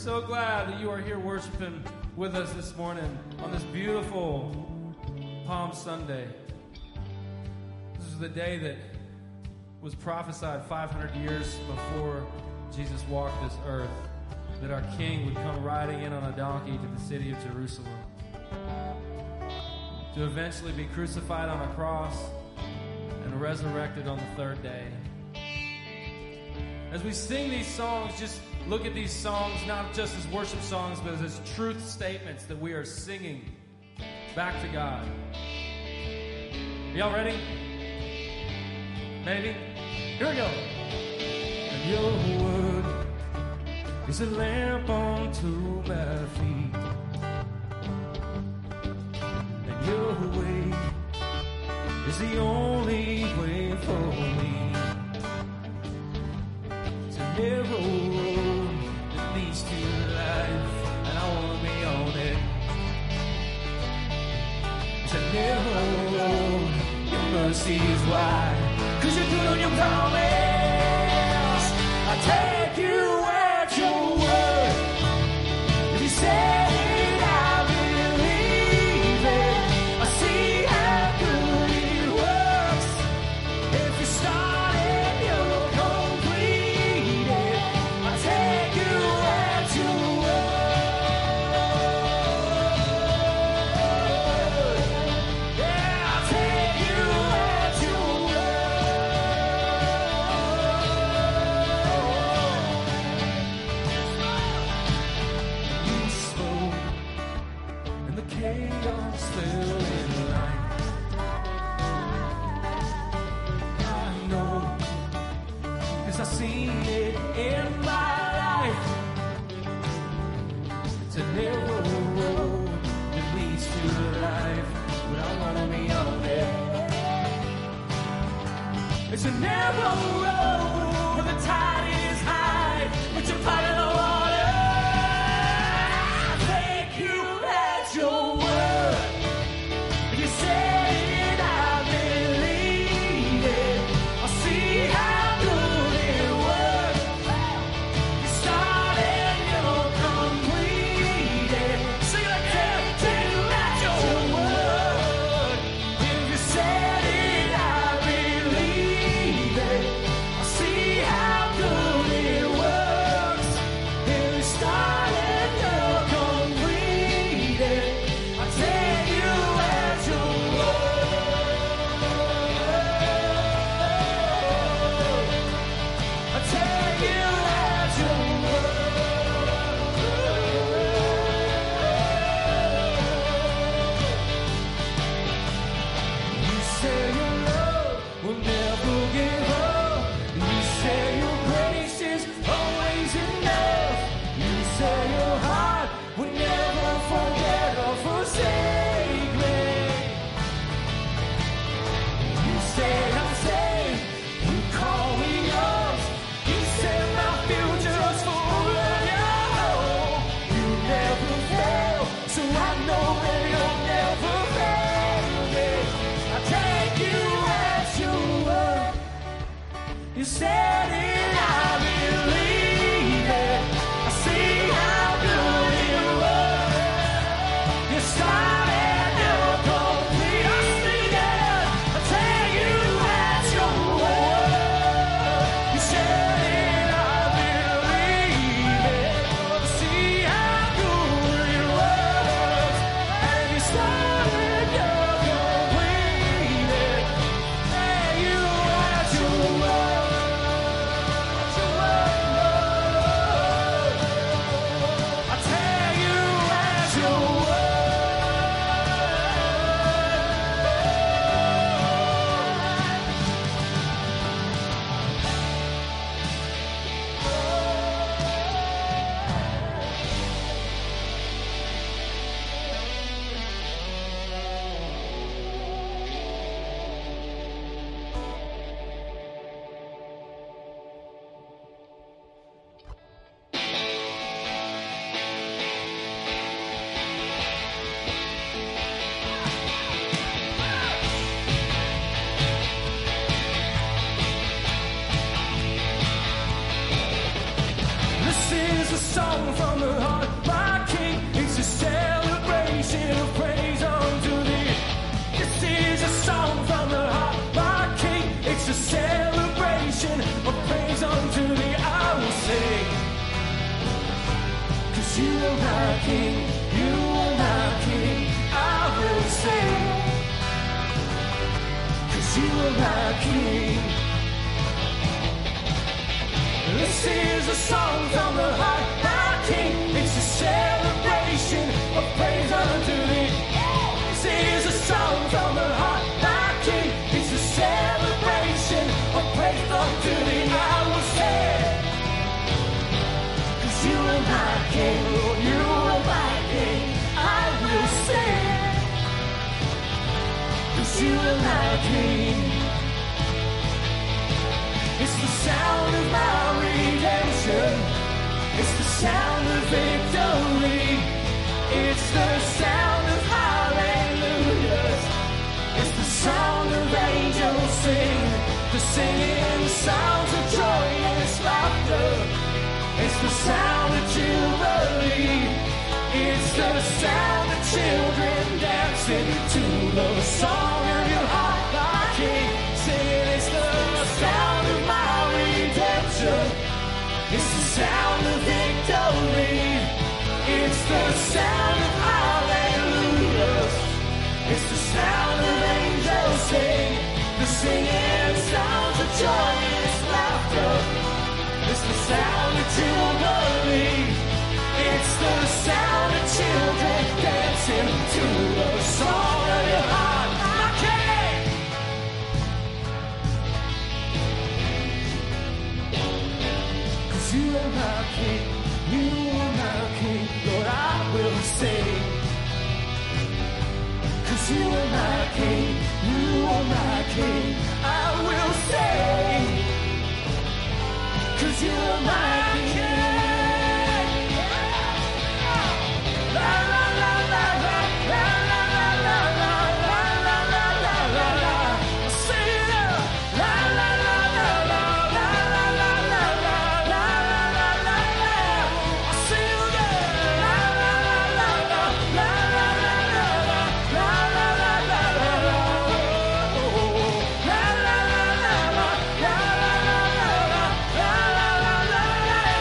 So glad that you are here worshiping with us this morning on this beautiful Palm Sunday. This is the day that was prophesied 500 years before Jesus walked this earth, that our King would come riding in on a donkey to the city of Jerusalem, to eventually be crucified on a cross and resurrected on the third day. As we sing these songs, just look at these songs not just as worship songs, but as truth statements that we are singing back to God. Y'all ready? Maybe? Here we go. And your word is a lamp unto my feet, and your way is the only way for me. It's a narrow road that leads to life, and I want to be on it. It's a narrow road, your mercy is wide, 'cause you're good on your promise. I take you at your word. If you say it, I believe it. I see how good it works. If you start it, you'll complete it. I take you at your word. Yeah, I take you at your word. You spoke, and the chaos fell in line. I know, 'cause I've seen it in my life. It's a narrow road that leads to life, but I wanna be on it. It's a narrow road where the tide is high, but you're part of the water. I take you at your word. If you say it, I believe it. I see how good it works. You start it, you'll complete it. Sing it again. Take you at your word. If you said it, I believe it. I see how good are my King, you are my King, I will sing. 'Cause you are my King. This is a song from the heart, my King. It's a celebration of praise unto thee. This is a song from the heart, my King. It's a celebration of praise unto thee. I will sing. 'Cause you are my King, Lord, you are my King. I will sing. 'Cause you are my King. It's the sound of my redemption. It's the sound of victory. It's the sound of hallelujahs. It's the sound of angels sing. The singing sounds of joyous laughter. It's the sound of jubilee. It's the sound of children dancing to the song of your heart, my King. Singing, it's the sound of my redemption. It's the sound of victory. It's the sound of hallelujahs. It's the sound of angels sing. The singing sounds of joyous laughter. It's the sound of jubilee. It's the sound of children dancing to the song of your heart, my King. 'Cause you are my King, you are my King, Lord, I will sing. 'Cause you are my King, you are my King, I will sing. 'Cause you are my King. La la la la la la la la la la la la la la la la. Sing it out. La la la la la la la la la la la la la la. Sing it again. La la la la la la la la la la la la la la la. La la la la la la la la la la la la la.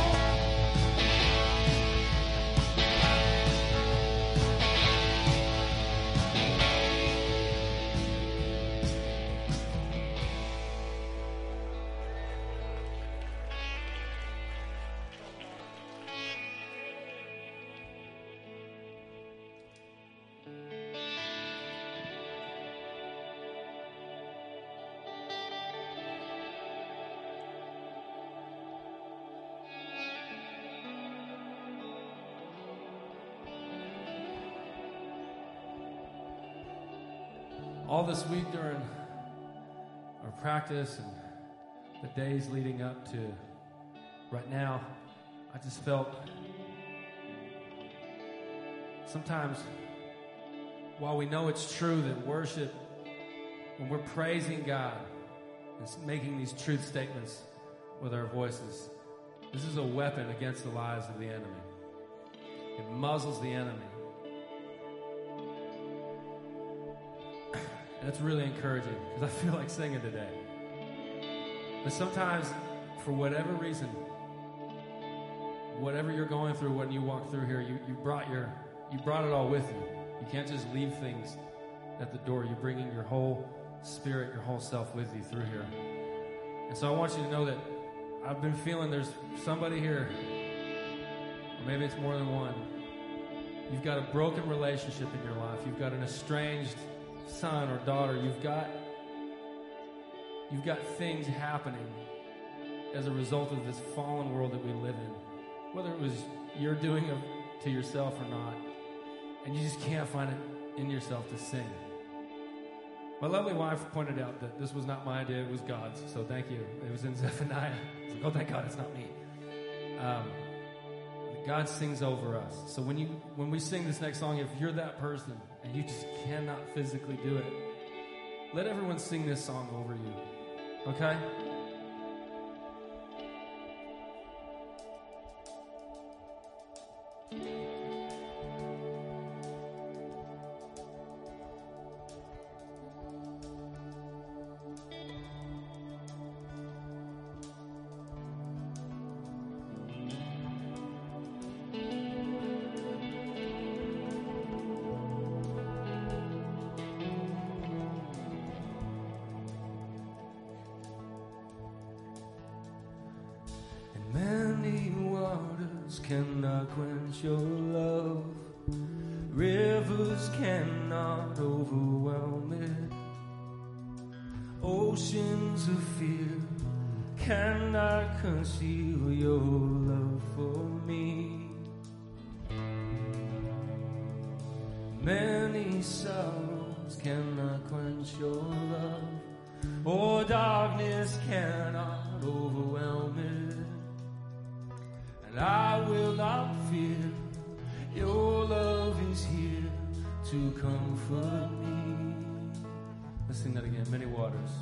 All this week during our practice and the days leading up to right now, I just felt sometimes, while we know it's true that worship, when we're praising God and making these truth statements with our voices, this is a weapon against the lies of the enemy. It muzzles the enemy. And it's really encouraging because I feel like singing today. But sometimes, for whatever reason, whatever you're going through when you walk through here, you brought it all with you. You can't just leave things at the door. You're bringing your whole spirit, your whole self with you through here. And so I want you to know that I've been feeling there's somebody here, or maybe it's more than one. You've got a broken relationship in your life. You've got an estranged son or daughter. You've got things happening as a result of this fallen world that we live in, whether it was you're doing it to yourself or not, and you just can't find it in yourself to sing. My lovely wife pointed out that this was not my idea, it was God's, so thank you. It was in Zephaniah. I was like, oh, thank God it's not me. God sings over us. So when we sing this next song, if you're that person and you just cannot physically do it, let everyone sing this song over you. Okay? cannot quench your love. Rivers cannot overwhelm it. Oceans of fear cannot conceal your love for me. Many sorrows cannot quench your love, or darkness cannot overwhelm it. And I will not fear, your love is here to comfort me. Let's sing that again. Many waters.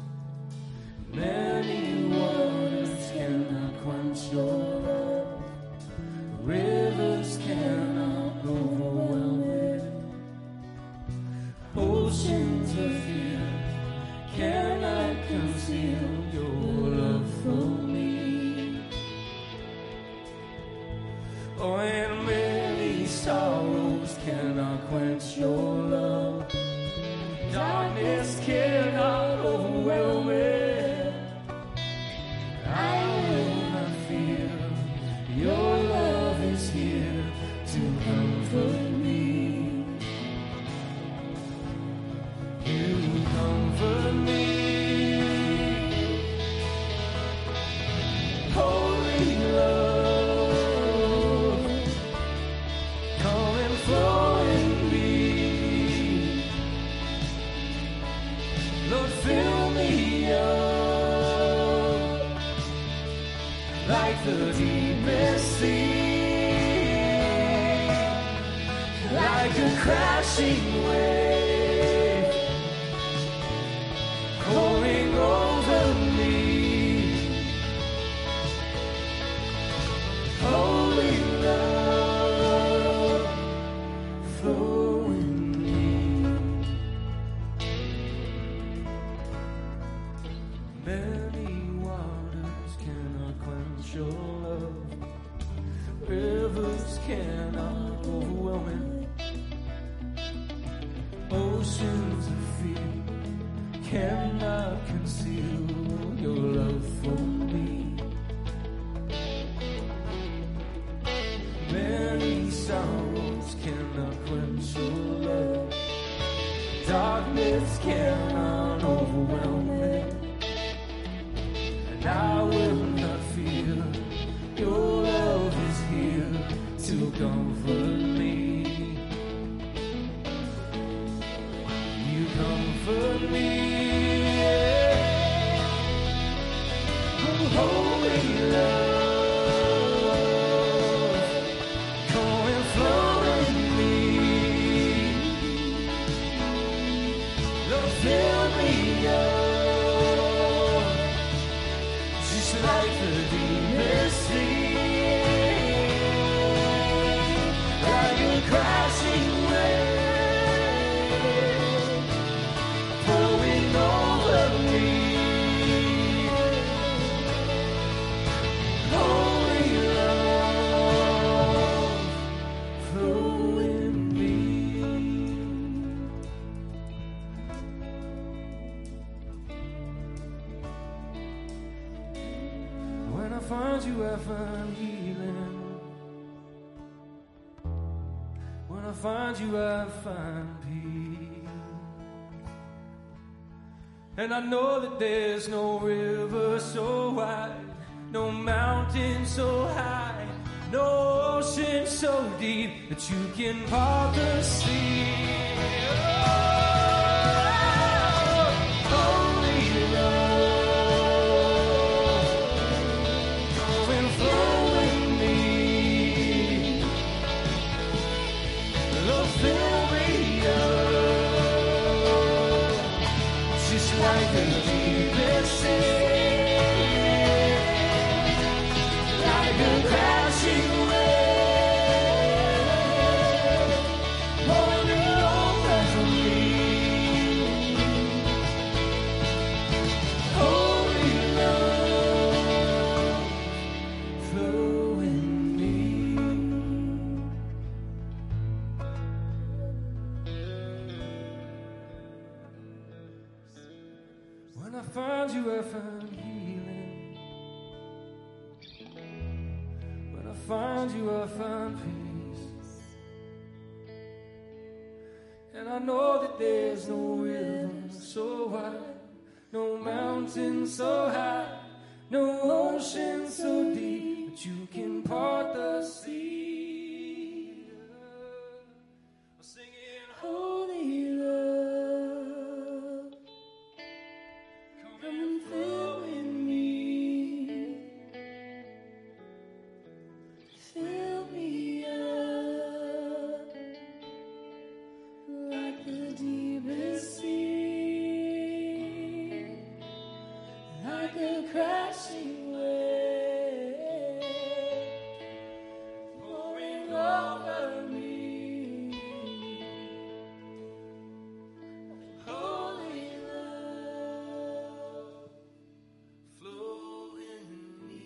Many waters cannot quench your love. Rivers cannot overwhelm it. Oceans of fear cannot conceal your love for me. Oh, and many sorrows cannot quench your love. Darkness cannot overwhelm it. I will not fear. Your love is here to comfort me. You comfort me. Holy love, come and flow in me. Lord, fill me up like the deepest sea, like a crashing wave pouring over me. Holy love, flow in me. Many waters cannot quench your love. Rivers cannot overwhelm it. Oceans of fear cannot conceal your love for me. Many sorrows cannot quench your love. Darkness cannot overwhelm it. And I will not fear. Your love is here to comfort me. You comfort me. Oh, holy love, come and flow in me. Lord, fill me up, just like the deepest sea, like a crashing wave pouring over me. Holy love, flow in me. When I find you, I find healing. When I find you, I find peace. And I know that there's no river so wide, no mountain so high, no ocean so deep that you can part the sea. Oh, holy love, come and flow in me. Lord, fill me up, just like the deepest sea, like a crashing wave pouring over me. Holy love, flow in me. When I find you, I find healing. When I find you, I find peace. And I know that there's no river so wide, no mountain so high, no ocean so deep that you can part the sea. Singing, holy love, come and fill in me, fill me up like the deepest sea, like a crashing wave pouring over me. Holy love, flow in me.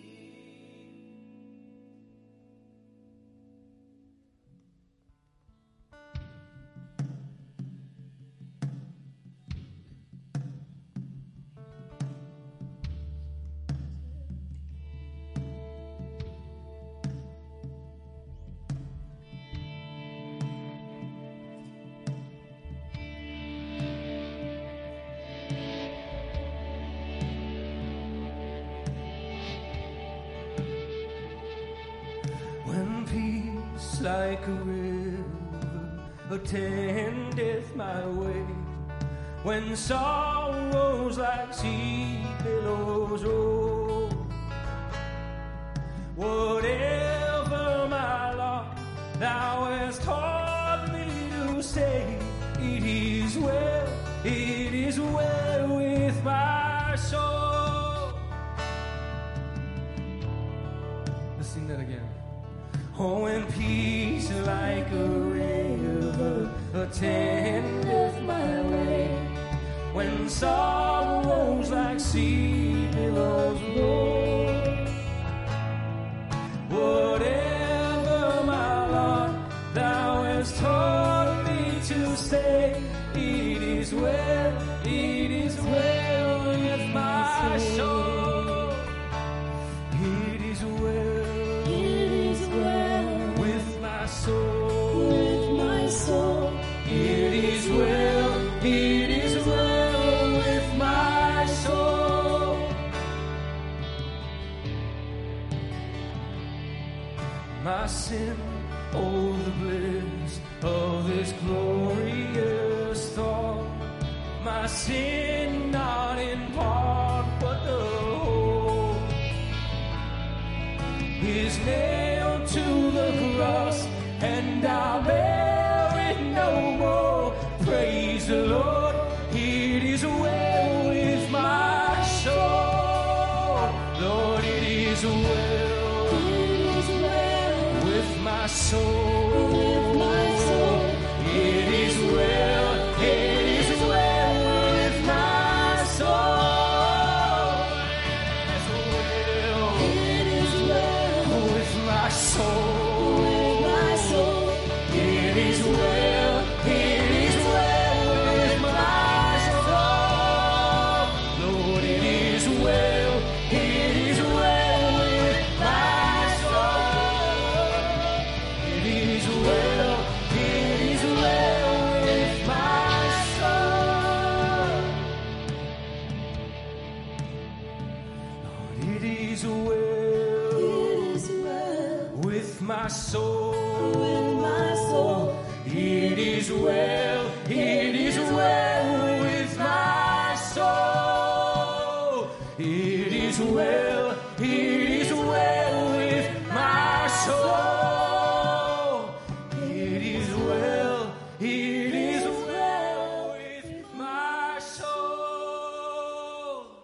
When peace like a river attendeth my way, when sorrows like sea billows roll, whatever my lot thou hast taught me to say, it is well with my soul. Let's sing that again. Oh, when peace like a river attendeth my way, when sorrows like sea billows roll, whatever my lot thou hast taught me to say, it is well with my soul. It is well with my soul. It is well with my soul. My sin, oh the bliss of this glorious thought. My sin not in part but the whole is nailed to the cross, and I bear it no more. Praise the Lord, it is well with my soul. Lord, it is well with my soul. It is well with my soul. It is well with my soul. It is well with my soul. Lord, it is well with my soul. It is well with my soul. Lord, it is well with my soul. It is well with my soul. It is well with my soul. It is well with my soul.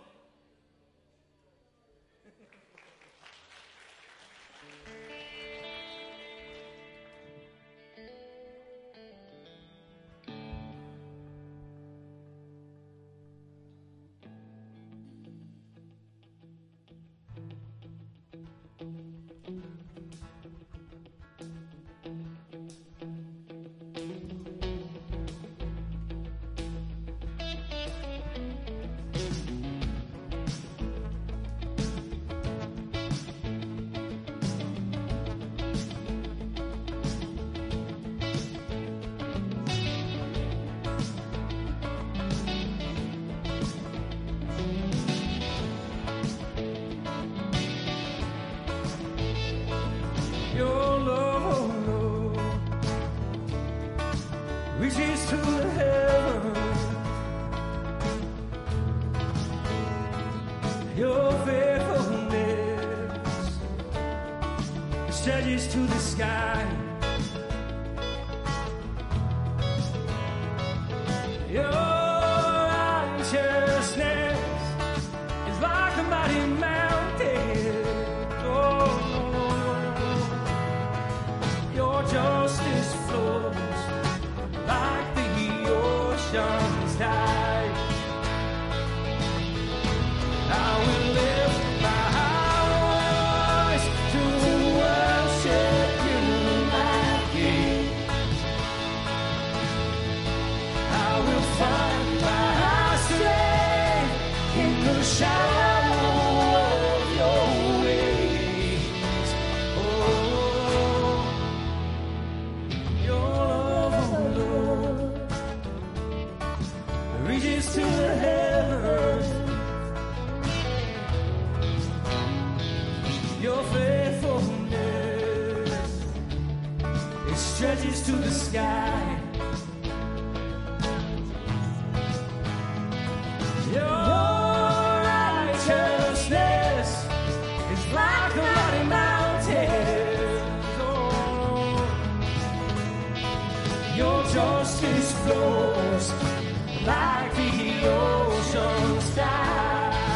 Your faithfulness stretches to the sky. Your righteousness is like a mighty mountain. Oh, your justice flows like the ocean's tide. I will lift my voice to worship you, my King. I will find my strength in the shadow of your wings. Oh, your love, oh Lord, reaches to the heavens. Your faithfulness, it stretches to the sky. Your righteousness is like a mighty mountain. Oh, your justice flows like the ocean's tide.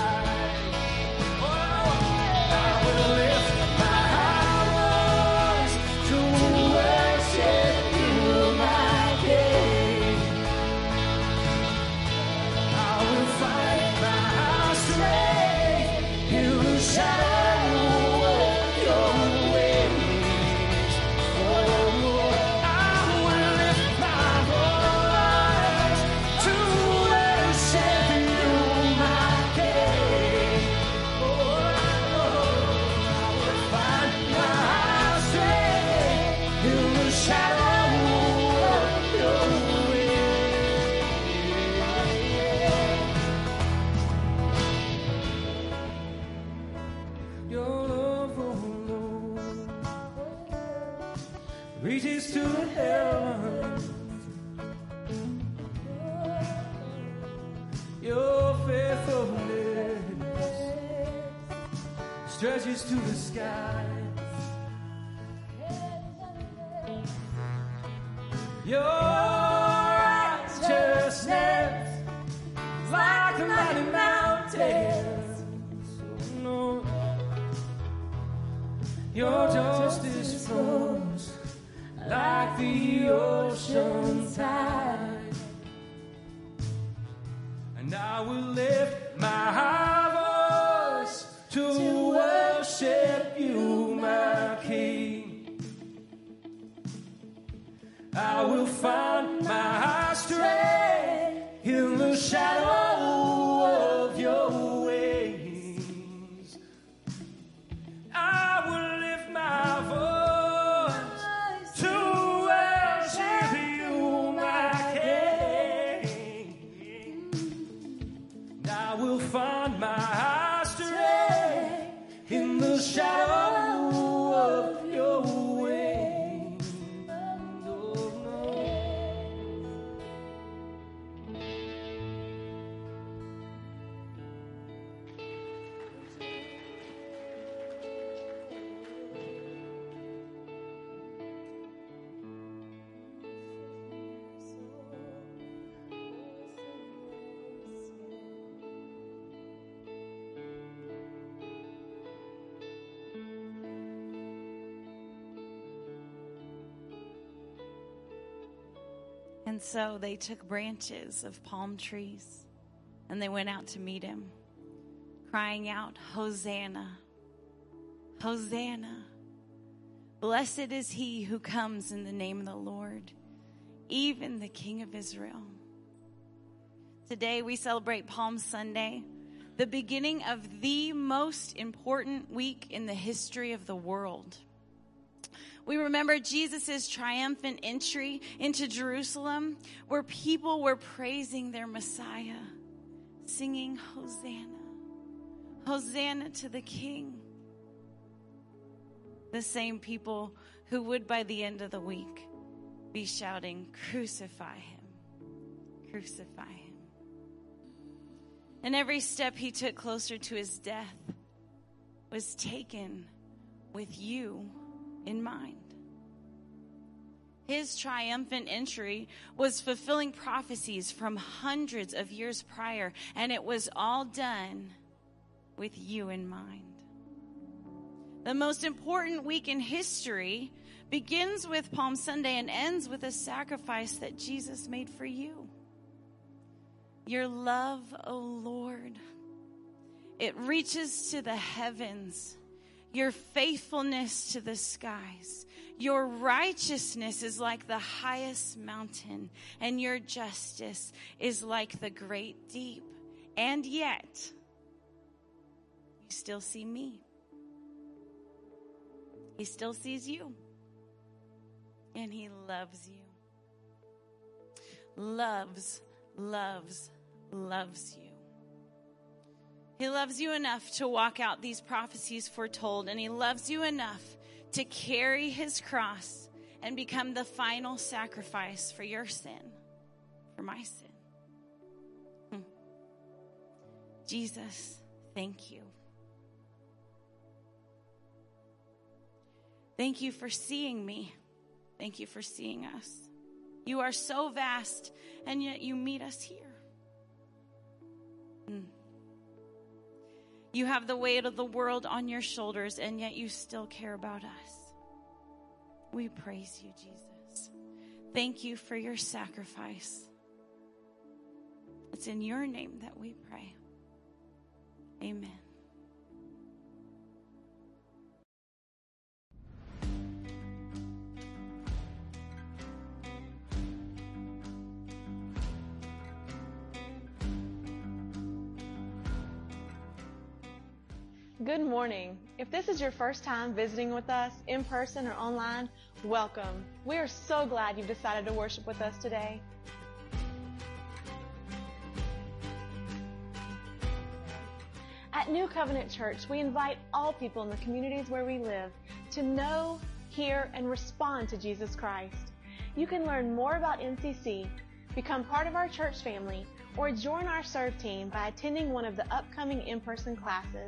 Reaches to the heavens. Your faithfulness stretches to the sky. Your righteousness like a mighty mountain. No, your justice flows like the ocean tide. And I will lift my voice to worship you, my King. I will find my strength in the shadow of your wings. I will lift my voice find my strength in the shadow of your wings. Oh, no. And so they took branches of palm trees and they went out to meet him, crying out, Hosanna, Hosanna. Blessed is he who comes in the name of the Lord, even the King of Israel. Today we celebrate Palm Sunday, the beginning of the most important week in the history of the world. We remember Jesus' triumphant entry into Jerusalem, where people were praising their Messiah, singing Hosanna, Hosanna to the King. The same people who would by the end of the week be shouting, crucify him, crucify him. And every step he took closer to his death was taken with you in mind. His triumphant entry was fulfilling prophecies from hundreds of years prior, and it was all done with you in mind. The most important week in history begins with Palm Sunday and ends with a sacrifice that Jesus made for you. Your love, O Lord, it reaches to the heavens. Your faithfulness to the skies. Your righteousness is like the highest mountain, and your justice is like the great deep. And yet, you still see me. He still sees you. And he loves you. Loves you. He loves you enough to walk out these prophecies foretold, and he loves you enough to carry his cross and become the final sacrifice for your sin, for my sin. Jesus, thank you. Thank you for seeing me. Thank you for seeing us. You are so vast, and yet you meet us here. You have the weight of the world on your shoulders, and yet you still care about us. We praise you, Jesus. Thank you for your sacrifice. It's in your name that we pray. Amen. Good morning. If this is your first time visiting with us in person or online, welcome. We are so glad you've decided to worship with us today. At New Covenant Church, we invite all people in the communities where we live to know, hear, and respond to Jesus Christ. You can learn more about NCC, become part of our church family, or join our serve team by attending one of the upcoming in-person classes.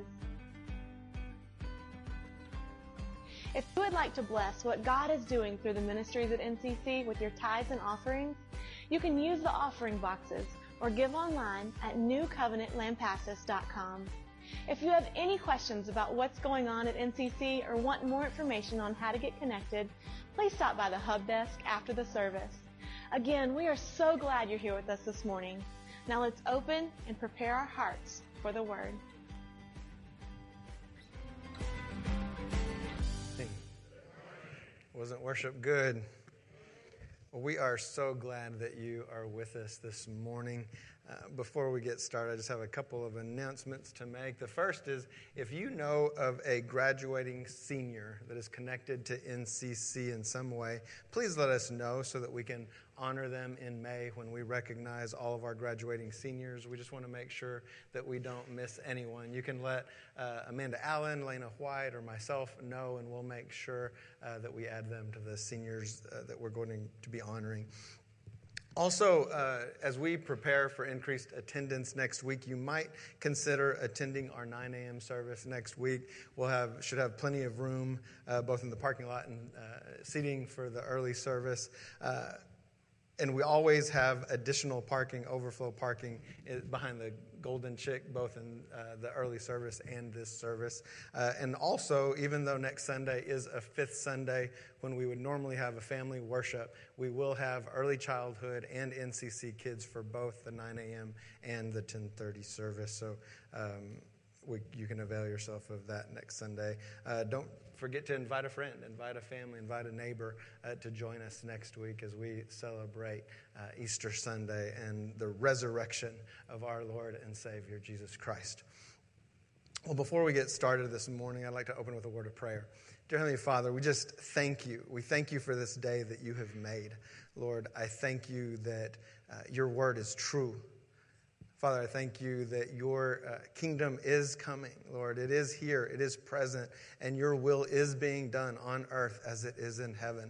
If you would like to bless what God is doing through the ministries at NCC with your tithes and offerings, you can use the offering boxes or give online at newcovenantlampasas.com. If you have any questions about what's going on at NCC or want more information on how to get connected, please stop by the Hub Desk after the service. Again, we are so glad you're here with us this morning. Now let's open and prepare our hearts for the Word. Wasn't worship good? Well, we are so glad that you are with us this morning. Before we get started, I just have a couple of announcements to make. The first is, if you know of a graduating senior that is connected to NCC in some way, please let us know so that we can honor them in May when we recognize all of our graduating seniors. We just want to make sure that we don't miss anyone. You can let Amanda Allen, Lena White, or myself know, and we'll make sure that we add them to the seniors that we're going to be honoring. Also, as we prepare for increased attendance next week, you might consider attending our 9 a.m. service next week. Should have plenty of room, both in the parking lot and seating for the early service. And we always have additional parking, overflow parking behind the Golden Chick, both in the early service and this service. And also, even though next Sunday is a fifth Sunday when we would normally have a family worship, we will have early childhood and NCC kids for both the 9 a.m. and the 10:30 service. So you can avail yourself of that next Sunday. Don't forget to invite a friend, invite a family, invite a neighbor to join us next week as we celebrate Easter Sunday and the resurrection of our Lord and Savior, Jesus Christ. Well, before we get started this morning, I'd like to open with a word of prayer. Dear Heavenly Father, we just thank you. We thank you for this day that you have made. Lord, I thank you that your word is true. Father, I thank you that your kingdom is coming, Lord. It is here, it is present, and your will is being done on earth as it is in heaven.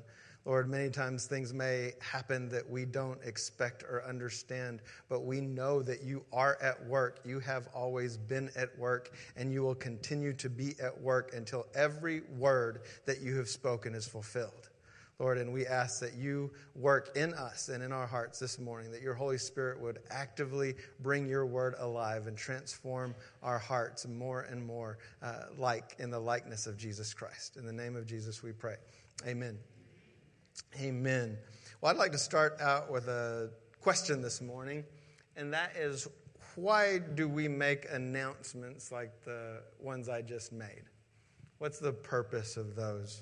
Lord, many times things may happen that we don't expect or understand, but we know that you are at work. You have always been at work, and you will continue to be at work until every word that you have spoken is fulfilled. Lord, and we ask that you work in us and in our hearts this morning, that your Holy Spirit would actively bring your word alive and transform our hearts more and more like in the likeness of Jesus Christ. In the name of Jesus we pray. Amen. Amen. Well, I'd like to start out with a question this morning, and that is, why do we make announcements like the ones I just made? What's the purpose of those?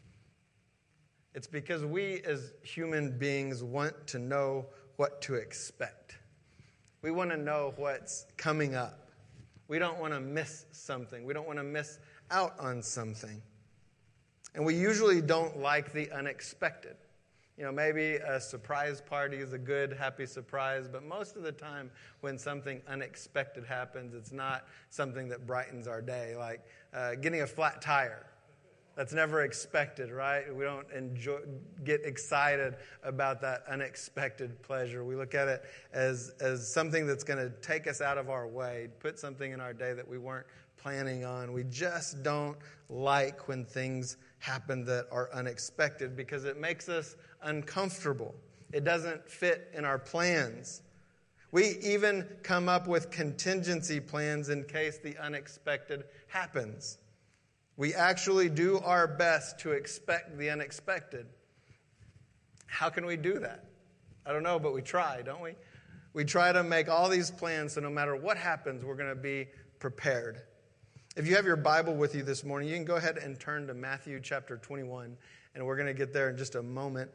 It's because we as human beings want to know what to expect. We want to know what's coming up. We don't want to miss something. We don't want to miss out on something. And we usually don't like the unexpected. You know, maybe a surprise party is a good, happy surprise, but most of the time when something unexpected happens, it's not something that brightens our day, like getting a flat tire. That's never expected, right? We don't get excited about that unexpected pleasure. We look at it as something that's going to take us out of our way, put something in our day that we weren't planning on. We just don't like when things happen that are unexpected because it makes us uncomfortable. It doesn't fit in our plans. We even come up with contingency plans in case the unexpected happens. We actually do our best to expect the unexpected. How can we do that? I don't know, but we try, don't we? We try to make all these plans so no matter what happens, we're going to be prepared. If you have your Bible with you this morning, you can go ahead and turn to Matthew chapter 21, and we're going to get there in just a moment.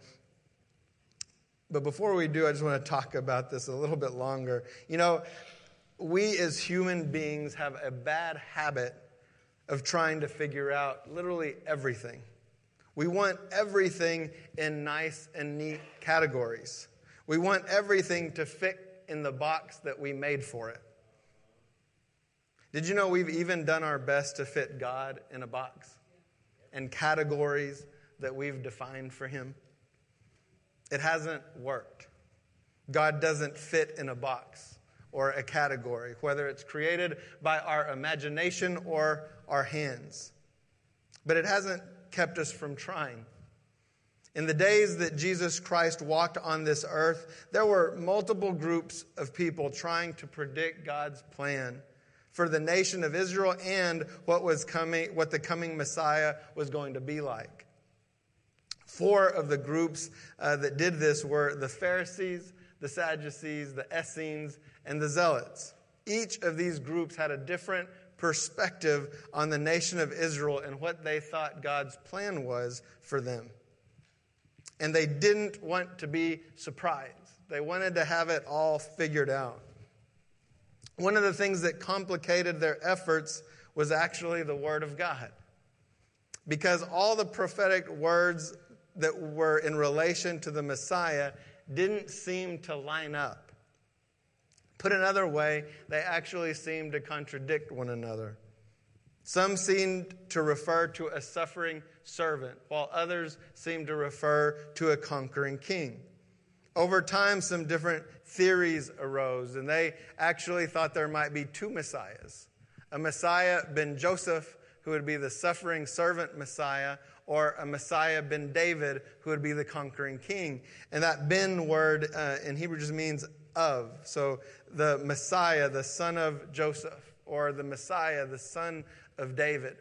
But before we do, I just want to talk about this a little bit longer. You know, we as human beings have a bad habit of trying to figure out literally everything. We want everything in nice and neat categories. We want everything to fit in the box that we made for it. Did you know we've even done our best to fit God in a box and categories that we've defined for him? It hasn't worked. God doesn't fit in a box or a category, whether it's created by our imagination or our hands. But it hasn't kept us from trying. In the days that Jesus Christ walked on this earth, there were multiple groups of people trying to predict God's plan for the nation of Israel and what the coming Messiah was going to be like. 4 of the groups that did this were the Pharisees, the Sadducees, the Essenes, and the Zealots. Each of these groups had a different perspective on the nation of Israel and what they thought God's plan was for them. And they didn't want to be surprised. They wanted to have it all figured out. One of the things that complicated their efforts was actually the Word of God. Because all the prophetic words that were in relation to the Messiah didn't seem to line up. Put another way, they actually seemed to contradict one another. Some seemed to refer to a suffering servant, while others seemed to refer to a conquering king. Over time, some different theories arose, and they actually thought there might be 2 messiahs. A Messiah ben Joseph, who would be the suffering servant Messiah, or a Messiah ben David, who would be the conquering king. And that ben word in Hebrew just means of. So the Messiah, the son of Joseph, or the Messiah, the son of David.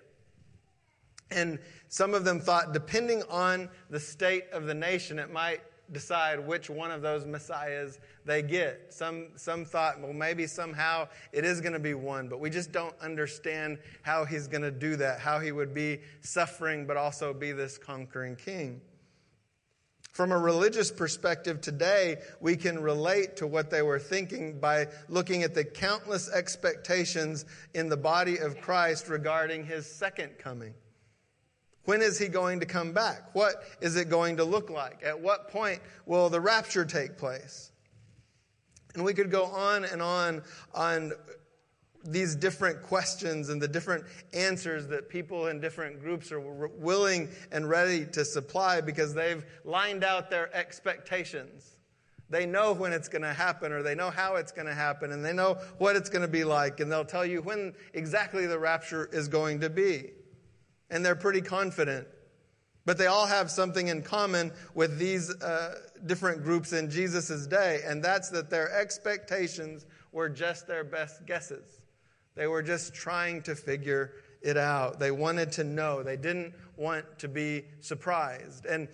And some of them thought, depending on the state of the nation, it might decide which one of those messiahs they get. Some thought, well, maybe somehow it is going to be one, but we just don't understand how he's going to do that, how he would be suffering but also be this conquering king. From a religious perspective today, we can relate to what they were thinking by looking at the countless expectations in the body of Christ regarding his second coming. When is he going to come back? What is it going to look like? At what point will the rapture take place? And we could go on and on these different questions and the different answers that people in different groups are willing and ready to supply because they've lined out their expectations. They know when it's going to happen, or they know how it's going to happen, and they know what it's going to be like, and they'll tell you when exactly the rapture is going to be. And they're pretty confident. But they all have something in common with these different groups in Jesus' day, and that's that their expectations were just their best guesses. They were just trying to figure it out. They wanted to know. They didn't want to be surprised. And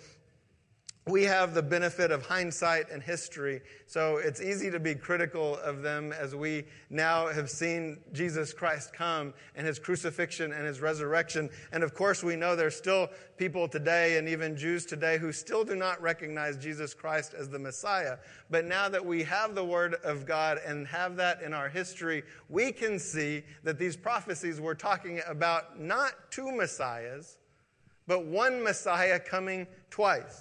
we have the benefit of hindsight and history, so it's easy to be critical of them as we now have seen Jesus Christ come and his crucifixion and his resurrection. And of course, we know there's still people today and even Jews today who still do not recognize Jesus Christ as the Messiah. But now that we have the Word of God and have that in our history, we can see that these prophecies were talking about not two Messiahs, but one Messiah coming twice.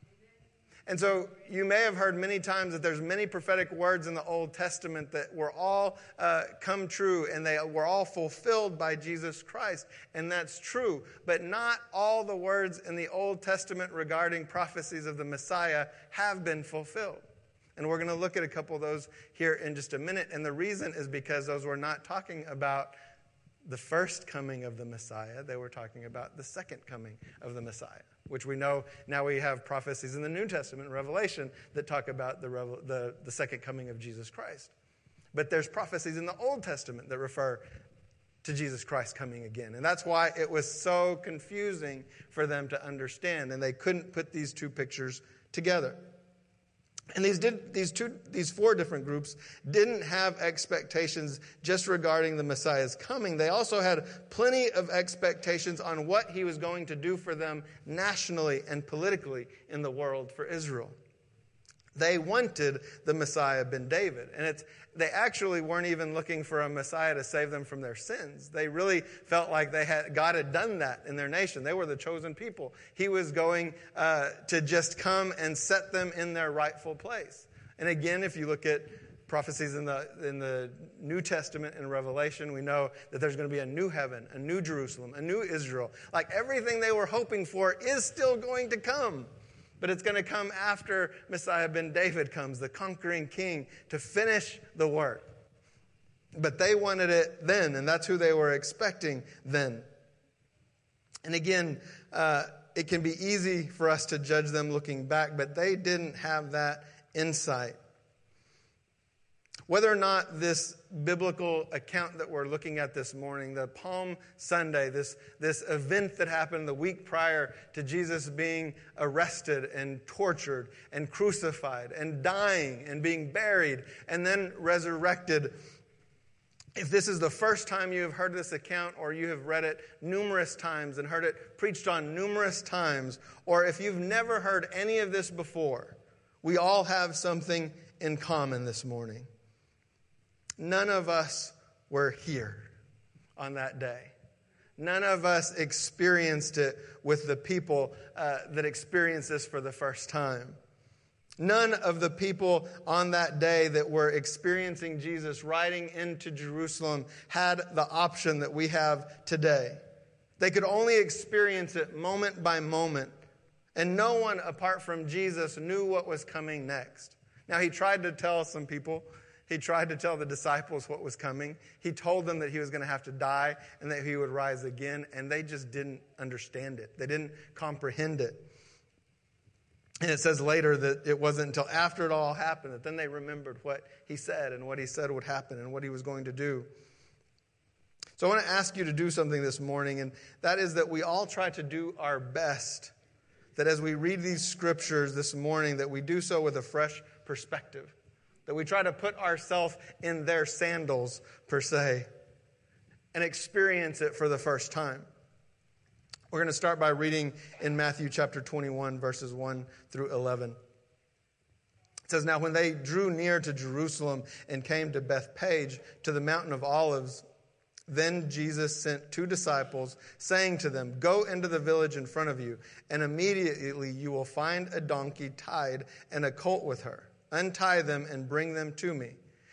And so you may have heard many times that there's many prophetic words in the Old Testament that were all come true, and they were all fulfilled by Jesus Christ. And that's true. But not all the words in the Old Testament regarding prophecies of the Messiah have been fulfilled. And we're going to look at a couple of those here in just a minute. And the reason is because those were not talking about the first coming of the Messiah. They were talking about the second coming of the Messiah, which we know now we have prophecies in the New Testament, Revelation, that talk about the second coming of Jesus Christ. But there's prophecies in the Old Testament that refer to Jesus Christ coming again. And that's why it was so confusing for them to understand, and they couldn't put these two pictures together. And these four different groups didn't have expectations just regarding the Messiah's coming. They also had plenty of expectations on what he was going to do for them nationally and politically in the world for Israel. They wanted the Messiah ben David. And they actually weren't even looking for a Messiah to save them from their sins. They really felt like God had done that in their nation. They were the chosen people. He was going to just come and set them in their rightful place. And again, if you look at prophecies in the New Testament and Revelation, we know that there's going to be a new heaven, a new Jerusalem, a new Israel. Like everything they were hoping for is still going to come. But it's going to come after Messiah ben David comes, the conquering king, to finish the work. But they wanted it then, and that's who they were expecting then. And again, it can be easy for us to judge them looking back, but they didn't have that insight. Whether or not this biblical account that we're looking at this morning, the Palm Sunday, this event that happened the week prior to Jesus being arrested and tortured and crucified and dying and being buried and then resurrected, if this is the first time you have heard this account, or you have read it numerous times and heard it preached on numerous times, or if you've never heard any of this before, we all have something in common this morning. None of us were here on that day. None of us experienced it with the people that experienced this for the first time. None of the people on that day that were experiencing Jesus riding into Jerusalem had the option that we have today. They could only experience it moment by moment. And no one apart from Jesus knew what was coming next. Now, he tried to tell some people. He tried to tell the disciples what was coming. He told them that he was going to have to die and that he would rise again, and they just didn't understand it. They didn't comprehend it. And it says later that it wasn't until after it all happened that then they remembered what he said and what he said would happen and what he was going to do. So I want to ask you to do something this morning, and that is that we all try to do our best, that as we read these scriptures this morning, that we do so with a fresh perspective. That we try to put ourselves in their sandals, per se, and experience it for the first time. We're going to start by reading in Matthew chapter 21, verses 1 through 11. It says, "Now when they drew near to Jerusalem and came to Bethphage, to the mountain of Olives, then Jesus sent 2 disciples, saying to them, 'Go into the village in front of you, and immediately you will find a donkey tied and a colt with her. Untie them and bring them to me.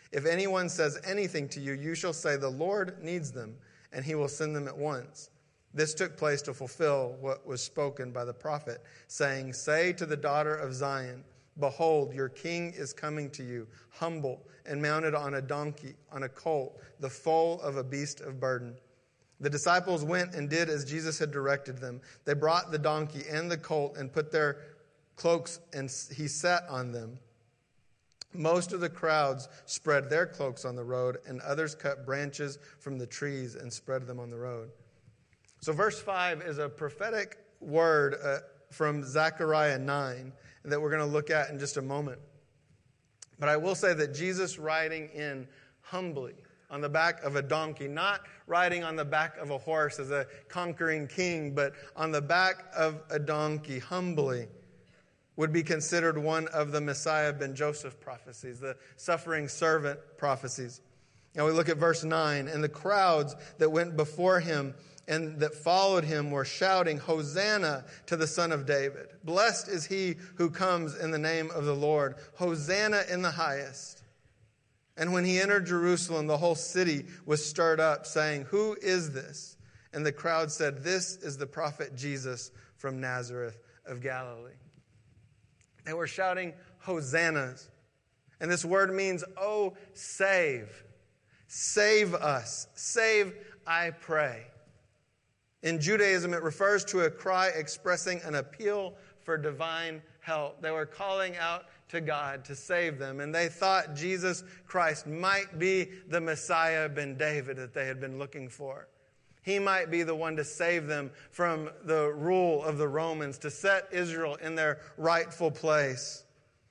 If anyone says anything to you, you shall say, 'The Lord needs them,' and he will send them at once." This took place to fulfill what was spoken by the prophet, saying, "Say to the daughter of Zion, behold, your king is coming to you, humble and mounted on a donkey, on a colt, the foal of a beast of burden." The disciples went and did as Jesus had directed them. They brought the donkey and the colt and put their cloaks, and he sat on them. Most of the crowds spread their cloaks on the road, and others cut branches from the trees and spread them on the road. So verse 5 is a prophetic word from Zechariah 9 that we're going to look at in just a moment. But I will say that Jesus riding in humbly on the back of a donkey, not riding on the back of a horse as a conquering king, but on the back of a donkey humbly, would be considered one of the Messiah ben Joseph prophecies, the suffering servant prophecies. Now we look at verse 9. "And the crowds that went before him and that followed him were shouting, 'Hosanna to the Son of David. Blessed is he who comes in the name of the Lord. Hosanna in the highest.' And when he entered Jerusalem, the whole city was stirred up, saying, 'Who is this?' And the crowd said, 'This is the prophet Jesus from Nazareth of Galilee.'" They were shouting hosannas. And this word means, "Oh, save. Save us. Save, I pray." In Judaism, it refers to a cry expressing an appeal for divine help. They were calling out to God to save them. And they thought Jesus Christ might be the Messiah ben David that they had been looking for. He might be the one to save them from the rule of the Romans, to set Israel in their rightful place.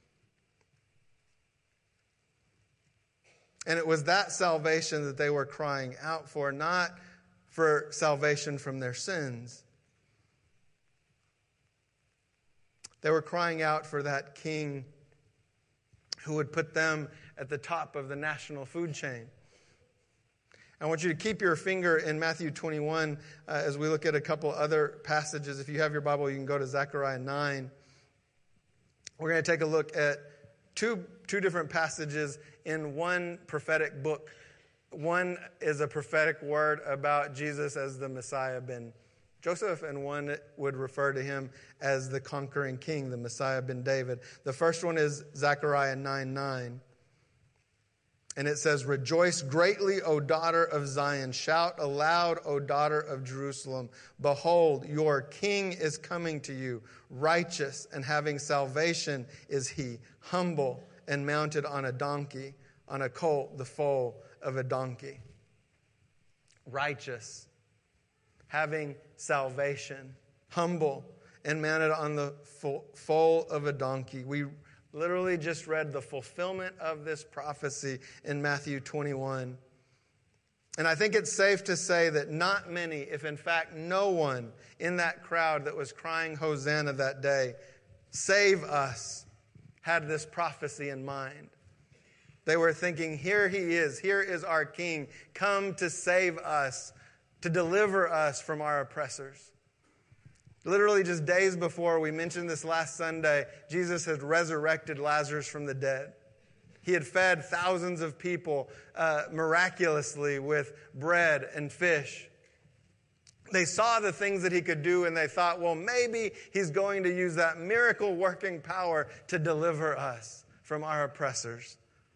And it was that salvation that they were crying out for, not for salvation from their sins. They were crying out for that king who would put them at the top of the national food chain. I want you to keep your finger in Matthew 21 as we look at a couple other passages. If you have your Bible, you can go to Zechariah 9. We're going to take a look at two different passages in one prophetic book. One is a prophetic word about Jesus as the Messiah ben Joseph, and one would refer to him as the conquering king, the Messiah ben David. The first one is Zechariah 9:9. And it says, "Rejoice greatly, O daughter of Zion. Shout aloud, O daughter of Jerusalem. Behold, your king is coming to you. Righteous and having salvation is he, humble and mounted on a donkey, on a colt, the foal of a donkey." Righteous, having salvation, humble and mounted on the foal of a donkey. We literally just read the fulfillment of this prophecy in Matthew 21. And I think it's safe to say that not many, if in fact no one in that crowd that was crying Hosanna that day, "Save us," had this prophecy in mind. They were thinking, here he is our king, come to save us, to deliver us from our oppressors. Literally just days before, we mentioned this last Sunday, Jesus had resurrected Lazarus from the dead. He had fed thousands of people miraculously with bread and fish. They saw the things that he could do, and they thought, well, maybe he's going to use that miracle-working power to deliver us from our oppressors.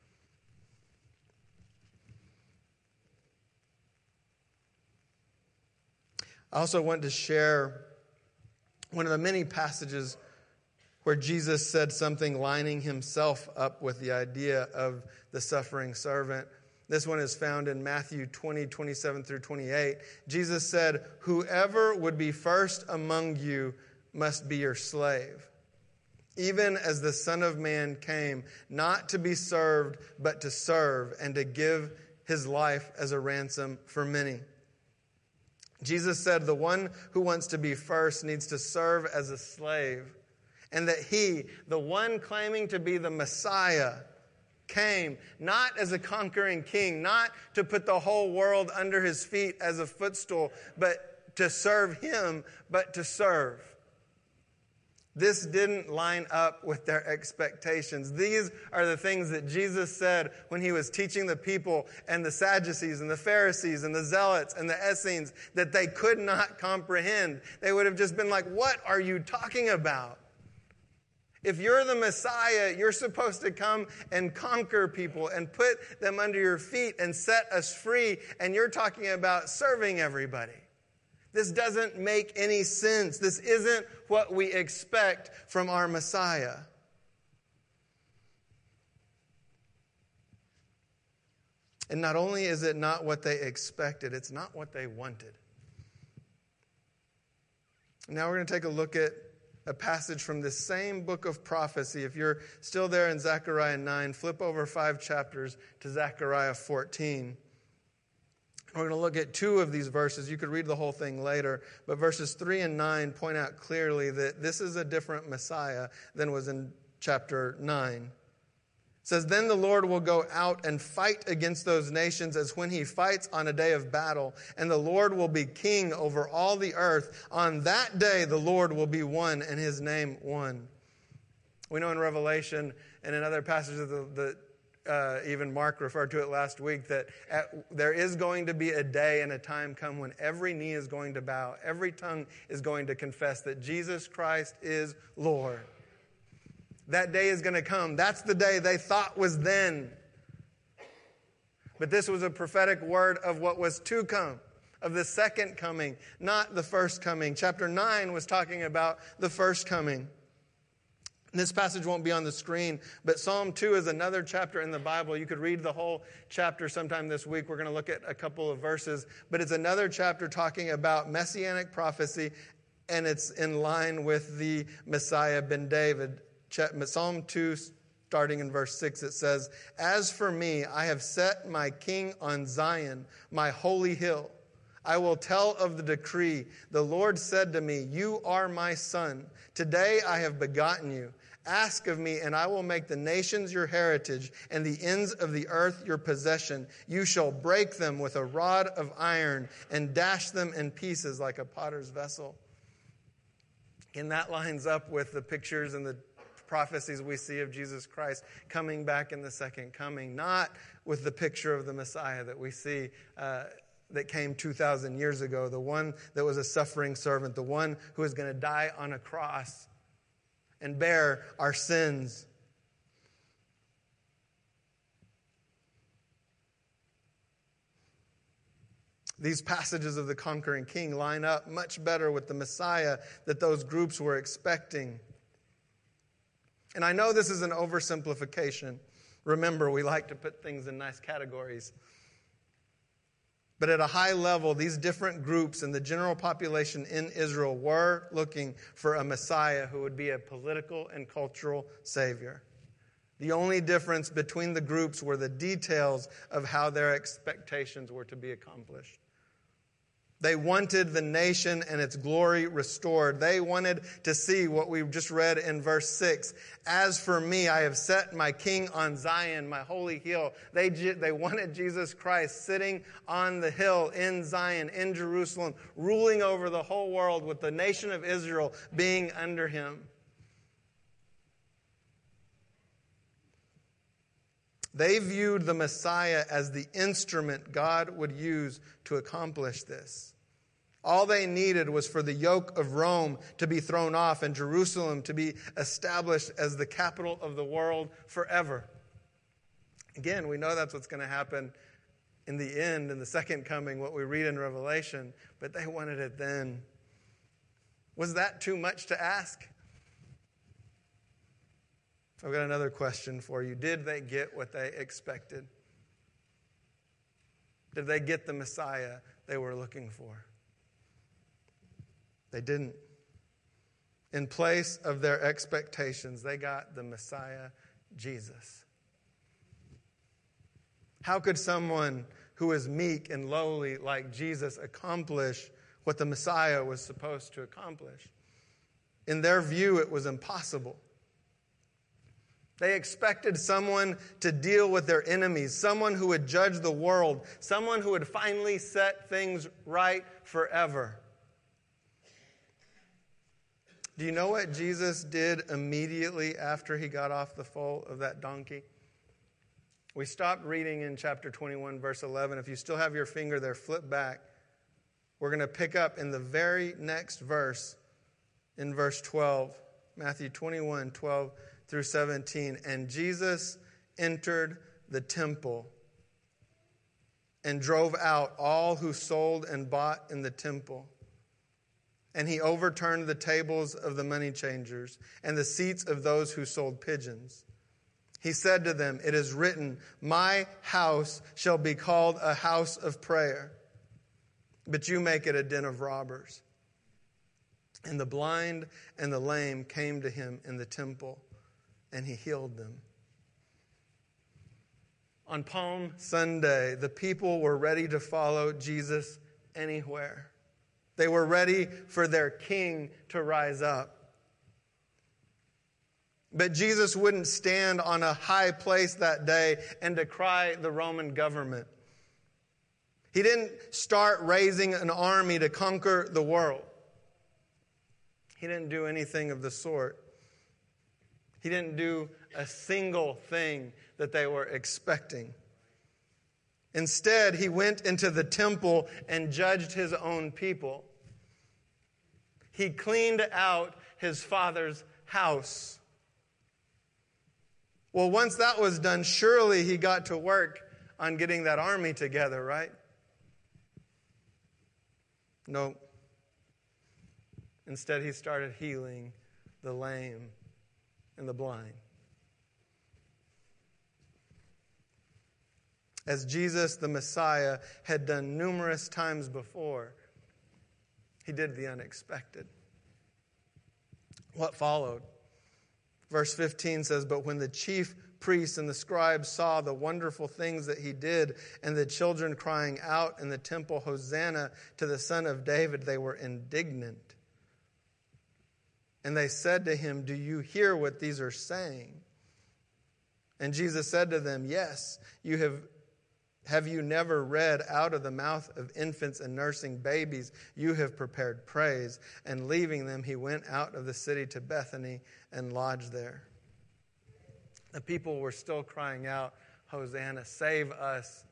I also want to share one of the many passages where Jesus said something lining himself up with the idea of the suffering servant. This one is found in Matthew 20:27 through 28. Jesus said, "Whoever would be first among you must be your slave, even as the Son of Man came, not to be served, but to serve, and to give his life as a ransom for many." Jesus said the one who wants to be first needs to serve as a slave, and that he, the one claiming to be the Messiah, came not as a conquering king, not to put the whole world under his feet as a footstool, but to serve him, but to serve. This didn't line up with their expectations. These are the things that Jesus said when he was teaching the people and the Sadducees and the Pharisees and the Zealots and the Essenes that they could not comprehend. They would have just been like, what are you talking about? If you're the Messiah, you're supposed to come and conquer people and put them under your feet and set us free, and you're talking about serving everybody. This doesn't make any sense. This isn't what we expect from our Messiah. And not only is it not what they expected, it's not what they wanted. Now we're going to take a look at a passage from this same book of prophecy. If you're still there in Zechariah 9, flip over 5 chapters to Zechariah 14. We're going to look at 2 of these verses. You could read the whole thing later, but verses 3 and 9 point out clearly that this is a different Messiah than was in chapter 9. It says, "Then the Lord will go out and fight against those nations as when he fights on a day of battle, and the Lord will be king over all the earth. On that day the Lord will be one, and his name one." We know in Revelation and in other passages even Mark referred to it last week, that there is going to be a day and a time come when every knee is going to bow, every tongue is going to confess that Jesus Christ is Lord. That day is going to come. That's the day they thought was then. But this was a prophetic word of what was to come, of the second coming, not the first coming. Chapter 9 was talking about the first coming. This passage won't be on the screen, but Psalm 2 is another chapter in the Bible. You could read the whole chapter sometime this week. We're going to look at a couple of verses, but it's another chapter talking about messianic prophecy, and it's in line with the Messiah ben David. Psalm 2, starting in verse 6, it says, "As for me, I have set my king on Zion, my holy hill. I will tell of the decree. The Lord said to me, 'You are my son. Today I have begotten you. Ask of me, and I will make the nations your heritage, and the ends of the earth your possession. You shall break them with a rod of iron, and dash them in pieces like a potter's vessel.'" And that lines up with the pictures and the prophecies we see of Jesus Christ coming back in the second coming, not with the picture of the Messiah that we see that came 2,000 years ago, the one that was a suffering servant, the one who is going to die on a cross and bear our sins. These passages of the conquering king line up much better with the Messiah that those groups were expecting. And I know this is an oversimplification. Remember, we like to put things in nice categories. But at a high level, these different groups and the general population in Israel were looking for a Messiah who would be a political and cultural savior. The only difference between the groups were the details of how their expectations were to be accomplished. They wanted the nation and its glory restored. They wanted to see what we just read in verse 6. "As for me, I have set my king on Zion, my holy hill." They wanted Jesus Christ sitting on the hill in Zion, in Jerusalem, ruling over the whole world with the nation of Israel being under him. They viewed the Messiah as the instrument God would use to accomplish this. All they needed was for the yoke of Rome to be thrown off and Jerusalem to be established as the capital of the world forever. Again, we know that's what's going to happen in the end, in the second coming, what we read in Revelation, but they wanted it then. Was that too much to ask? I've got another question for you. Did they get what they expected? Did they get the Messiah they were looking for? They didn't. In place of their expectations, they got the Messiah, Jesus. How could someone who is meek and lowly like Jesus accomplish what the Messiah was supposed to accomplish? In their view, it was impossible. They expected someone to deal with their enemies, someone who would judge the world, someone who would finally set things right forever. Do you know what Jesus did immediately after he got off the foal of that donkey? We stopped reading in chapter 21, verse 11. If you still have your finger there, flip back. We're going to pick up in the very next verse, in verse 12. Matthew 21, 12 through 17. And Jesus entered the temple and drove out all who sold and bought in the temple. And he overturned the tables of the money changers and the seats of those who sold pigeons. He said to them, "It is written, my house shall be called a house of prayer, but you make it a den of robbers." And the blind and the lame came to him in the temple, and he healed them. On Palm Sunday, the people were ready to follow Jesus anywhere. They were ready for their king to rise up. But Jesus wouldn't stand on a high place that day and decry the Roman government. He didn't start raising an army to conquer the world. He didn't do anything of the sort. He didn't do a single thing that they were expecting. Instead, he went into the temple and judged his own people. He cleaned out his father's house. Well, once that was done, surely he got to work on getting that army together, right? No. Instead, he started healing the lame and the blind. As Jesus, the Messiah, had done numerous times before, he did the unexpected. What followed? Verse 15 says, "But when the chief priests and the scribes saw the wonderful things that he did, and the children crying out in the temple, 'Hosanna to the Son of David,' they were indignant. And they said to him, 'Do you hear what these are saying?' And Jesus said to them, 'Yes, have you never read, out of the mouth of infants and nursing babies, you have prepared praise?' And leaving them, he went out of the city to Bethany and lodged there." The people were still crying out, "Hosanna, save us.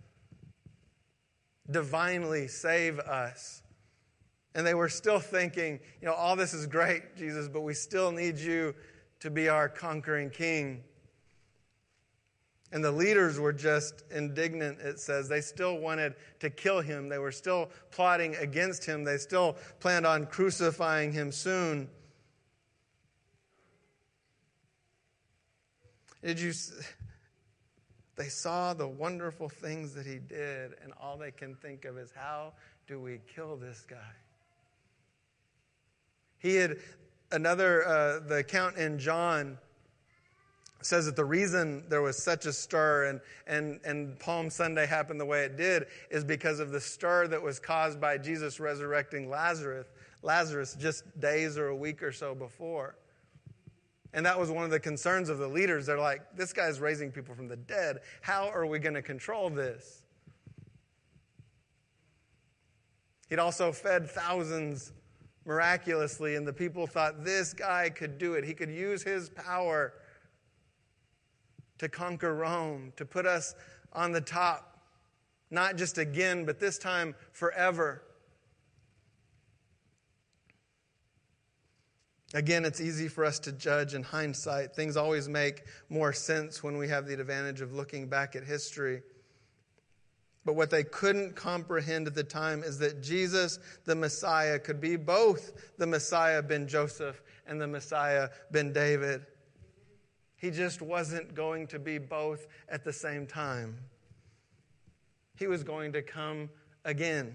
Divinely save us." And they were still thinking, all this is great, Jesus, but we still need you to be our conquering king. And the leaders were just indignant, it says. They still wanted to kill him. They were still plotting against him. They still planned on crucifying him soon. They saw the wonderful things that he did, and all they can think of is, how do we kill this guy? The account in John says that the reason there was such a stir and Palm Sunday happened the way it did is because of the stir that was caused by Jesus resurrecting Lazarus just days or a week or so before. And that was one of the concerns of the leaders. They're like, this guy's raising people from the dead. How are we going to control this? He'd also fed thousands miraculously, and the people thought this guy could do it. He could use his power to conquer Rome, to put us on the top, not just again, but this time forever. Again, it's easy for us to judge in hindsight. Things always make more sense when we have the advantage of looking back at history. But what they couldn't comprehend at the time is that Jesus, the Messiah, could be both the Messiah ben Joseph and the Messiah ben David. He just wasn't going to be both at the same time. He was going to come again.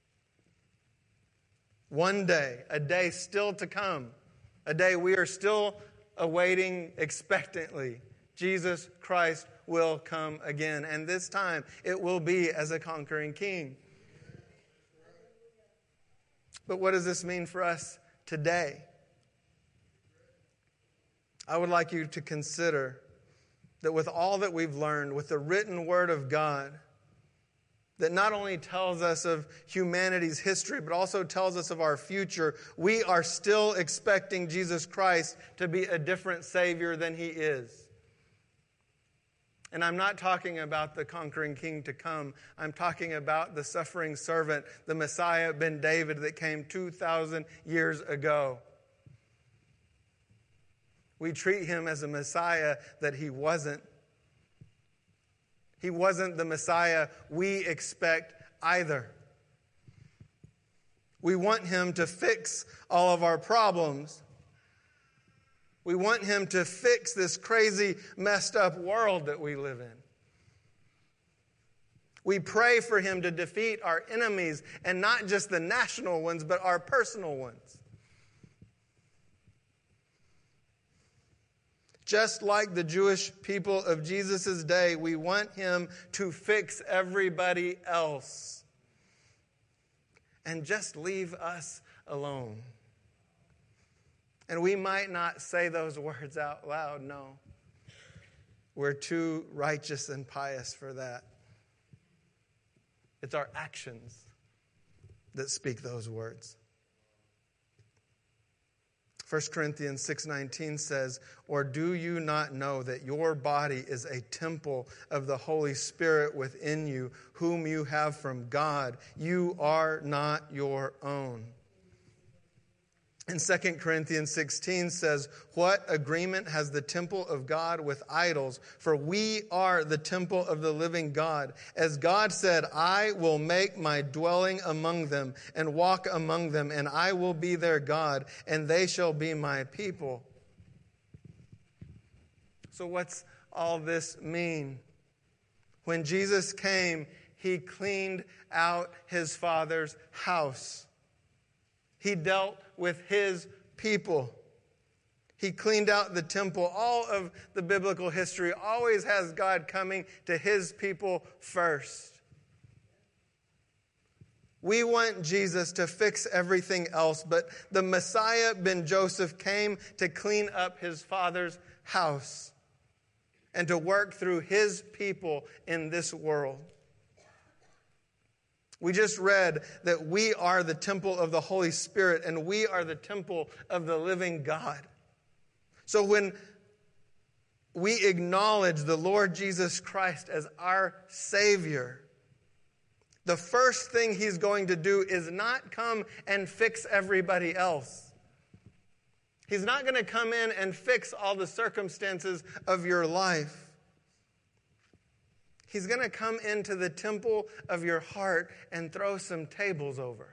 One day, a day still to come, a day we are still awaiting expectantly. Jesus Christ will come again. And this time, it will be as a conquering king. But what does this mean for us today? I would like you to consider that with all that we've learned, with the written word of God, that not only tells us of humanity's history, but also tells us of our future. We are still expecting Jesus Christ to be a different Savior than He is. And I'm not talking about the conquering king to come. I'm talking about the suffering servant, the Messiah ben David that came 2,000 years ago. We treat Him as a Messiah that He wasn't. He wasn't the Messiah we expect either. We want Him to fix all of our problems. We want Him to fix this crazy, messed up world that we live in. We pray for Him to defeat our enemies, and not just the national ones, but our personal ones. Just like the Jewish people of Jesus' day, we want Him to fix everybody else and just leave us alone. And we might not say those words out loud, no. We're too righteous and pious for that. It's our actions that speak those words. 1 Corinthians 6:19 says, "Or do you not know that your body is a temple of the Holy Spirit within you, whom you have from God? You are not your own." And 2 Corinthians 16 says, "What agreement has the temple of God with idols? For we are the temple of the living God. As God said, I will make my dwelling among them and walk among them, and I will be their God, and they shall be my people." So what's all this mean? When Jesus came, He cleaned out His Father's house. He dealt with His people. He cleaned out the temple. All of the biblical history always has God coming to His people first. We want Jesus to fix everything else, but the Messiah ben Joseph came to clean up His Father's house and to work through His people in this world. We just read that we are the temple of the Holy Spirit, and we are the temple of the living God. So when we acknowledge the Lord Jesus Christ as our Savior, the first thing He's going to do is not come and fix everybody else. He's not going to come in and fix all the circumstances of your life. He's going to come into the temple of your heart and throw some tables over.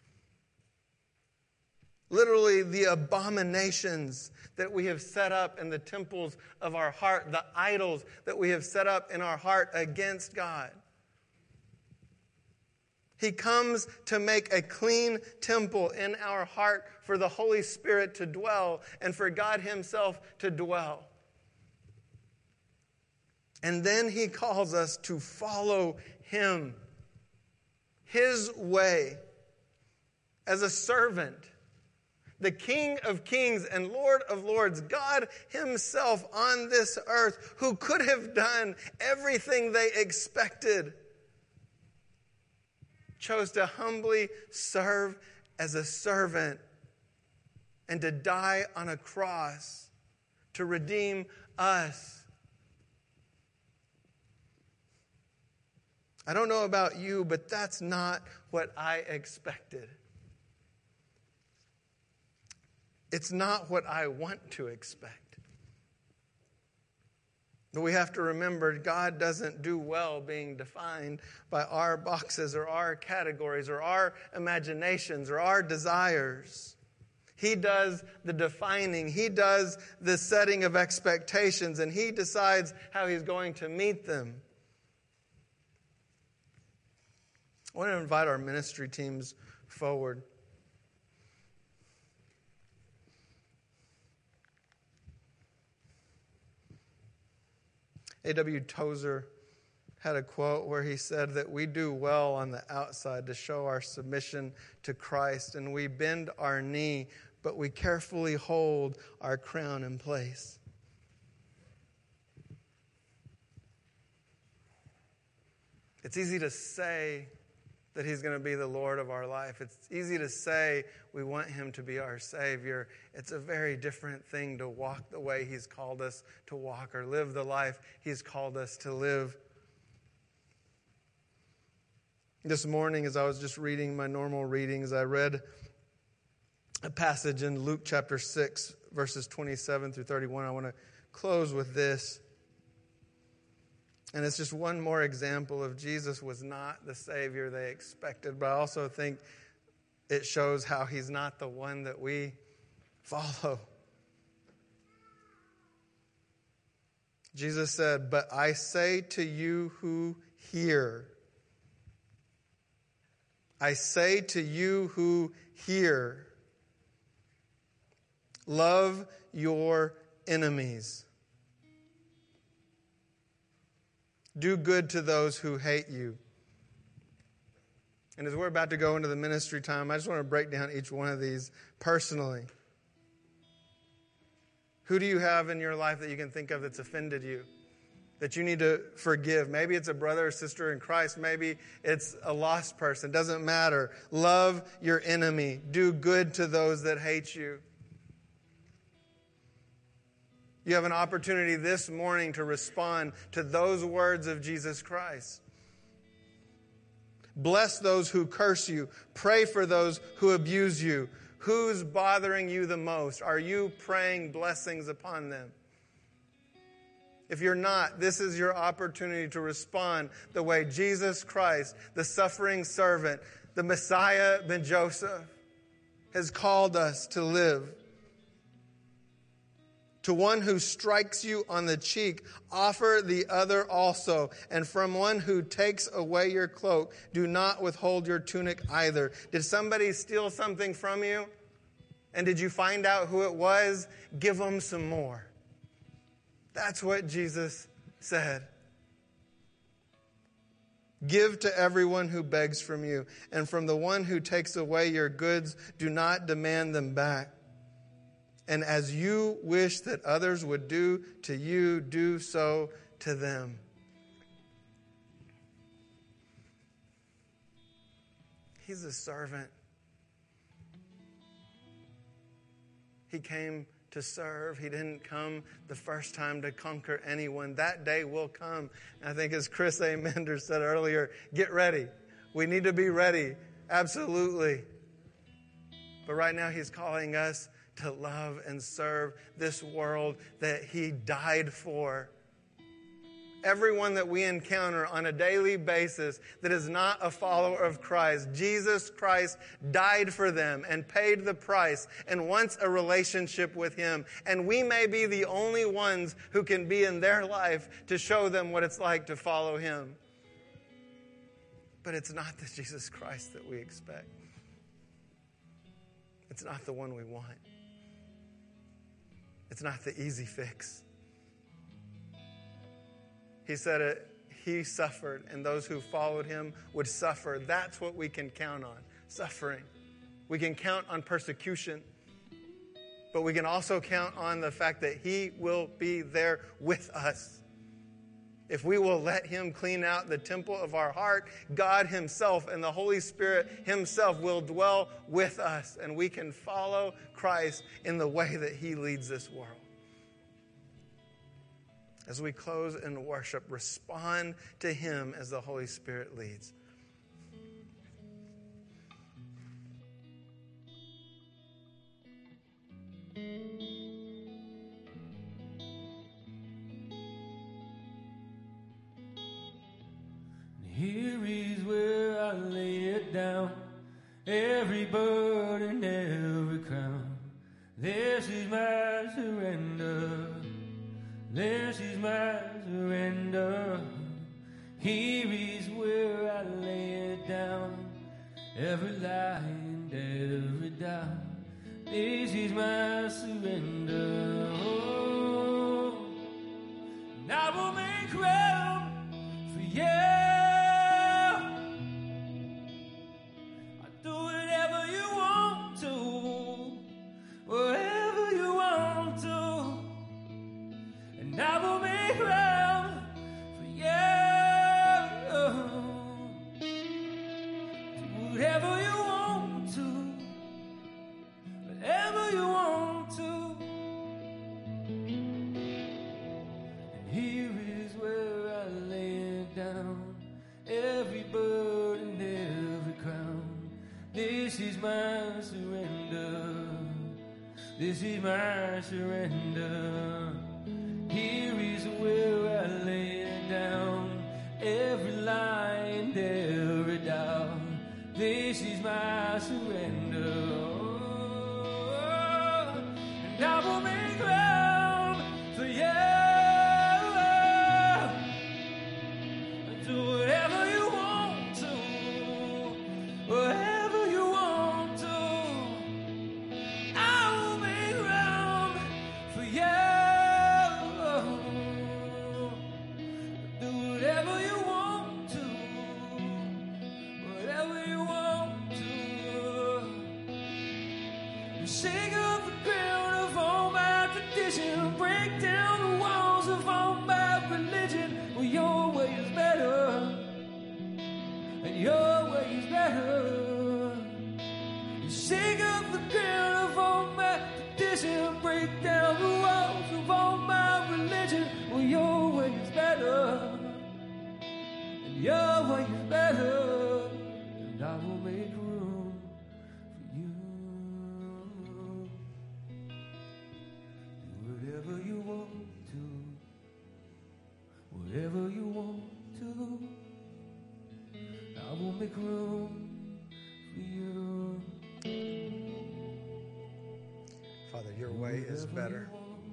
Literally, the abominations that we have set up in the temples of our heart, the idols that we have set up in our heart against God. He comes to make a clean temple in our heart for the Holy Spirit to dwell and for God Himself to dwell. And then He calls us to follow Him, His way, as a servant. The King of Kings and Lord of Lords, God Himself on this earth, who could have done everything they expected, chose to humbly serve as a servant and to die on a cross to redeem us. I don't know about you, but that's not what I expected. It's not what I want to expect. But we have to remember, God doesn't do well being defined by our boxes or our categories or our imaginations or our desires. He does the defining. He does the setting of expectations, and He decides how He's going to meet them. I want to invite our ministry teams forward. A.W. Tozer had a quote where he said that we do well on the outside to show our submission to Christ, and we bend our knee, but we carefully hold our crown in place. It's easy to say that he's going to be the Lord of our life. It's easy to say we want him to be our Savior. It's a very different thing to walk the way he's called us to walk or live the life he's called us to live. This morning, as I was just reading my normal readings, I read a passage in Luke chapter 6, verses 27 through 31. I want to close with this. And it's just one more example of Jesus was not the Savior they expected, but I also think it shows how he's not the one that we follow. Jesus said, "But I say to you who hear, I say to you who hear, love your enemies. Do good to those who hate you." And as we're about to go into the ministry time, I just want to break down each one of these personally. Who do you have in your life that you can think of that's offended you, that you need to forgive? Maybe it's a brother or sister in Christ. Maybe it's a lost person. Doesn't matter. Love your enemy. Do good to those that hate you. You have an opportunity this morning to respond to those words of Jesus Christ. Bless those who curse you. Pray for those who abuse you. Who's bothering you the most? Are you praying blessings upon them? If you're not, this is your opportunity to respond the way Jesus Christ, the suffering servant, the Messiah ben Joseph, has called us to live. To one who strikes you on the cheek, offer the other also. And from one who takes away your cloak, do not withhold your tunic either. Did somebody steal something from you? And did you find out who it was? Give them some more. That's what Jesus said. Give to everyone who begs from you. And from the one who takes away your goods, do not demand them back. And as you wish that others would do to you, do so to them. He's a servant. He came to serve. He didn't come the first time to conquer anyone. That day will come. And I think as Chris A. Mender said earlier, get ready. We need to be ready. Absolutely. But right now he's calling us to love and serve this world that he died for. Everyone that we encounter on a daily basis that is not a follower of Christ, Jesus Christ died for them and paid the price and wants a relationship with him. And we may be the only ones who can be in their life to show them what it's like to follow him. But it's not the Jesus Christ that we expect. It's not the one we want. It's not the easy fix. He said it, he suffered, and those who followed him would suffer. That's what we can count on, suffering. We can count on persecution, but we can also count on the fact that he will be there with us. If we will let him clean out the temple of our heart, God himself and the Holy Spirit himself will dwell with us, and we can follow Christ in the way that he leads this world. As we close in worship, respond to him as the Holy Spirit leads. Here is where I lay it down, every burden, every crown. This is my surrender. This is my surrender. Here is where I lay it down, every lie and every doubt. This is my surrender. Oh, and I will make room for you. I will make room for you. This is my surrender. This is my surrender. Here is where I lay it down. Every lie and every doubt. This is my surrender. And I will make room for you. Do whatever you want to. Whatever you want to. I will make room for you. Do whatever you want to. Whatever you want to. Shake up the ground of all my tradition. Break down the walls of all my religion. Well, your way is better. And your way is better. You shake up the ground of all my tradition. Break down the walls of all my religion. Well, your way is better. And your way is better. And I will make room for you. Do whatever you want to. Whatever you want to. I will make room for you. Father, your way is better.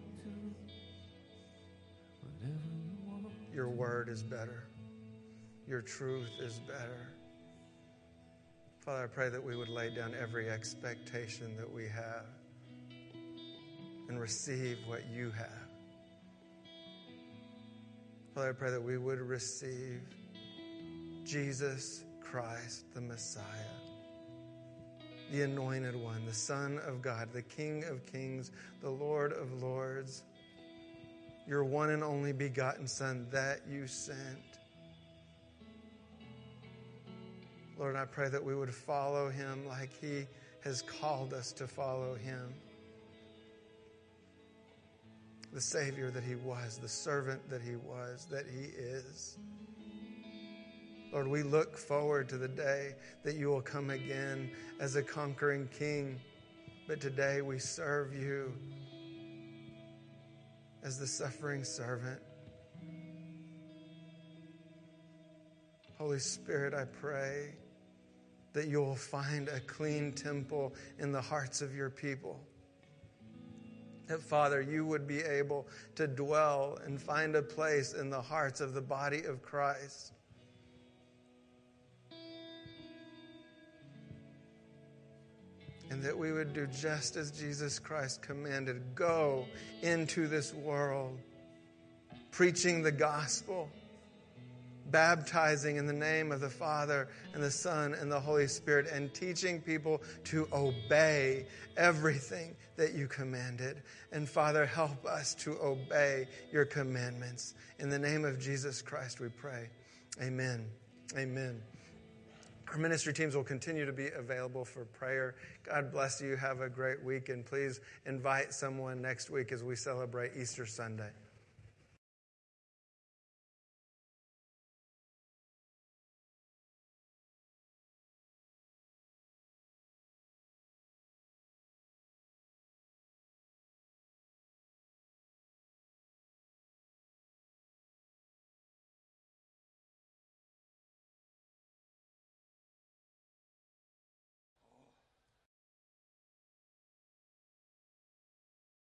Your word is better. Your truth is better. Father, I pray that we would lay down every expectation that we have and receive what you have. Father, I pray that we would receive Jesus Christ, the Messiah, the Anointed One, the Son of God, the King of Kings, the Lord of Lords, your one and only begotten Son that you sent. Lord, I pray that we would follow him like he has called us to follow him. The Savior that he was, the servant that he was, that he is. Lord, we look forward to the day that you will come again as a conquering king. But today we serve you as the suffering servant. Holy Spirit, I pray that you will find a clean temple in the hearts of your people. That, Father, you would be able to dwell and find a place in the hearts of the body of Christ. And that we would do just as Jesus Christ commanded. Go into this world, preaching the gospel, baptizing in the name of the Father and the Son and the Holy Spirit, and teaching people to obey everything that you commanded. And Father, help us to obey your commandments. In the name of Jesus Christ we pray. Amen. Amen. Our ministry teams will continue to be available for prayer. God bless you. Have a great week. And please invite someone next week as we celebrate Easter Sunday.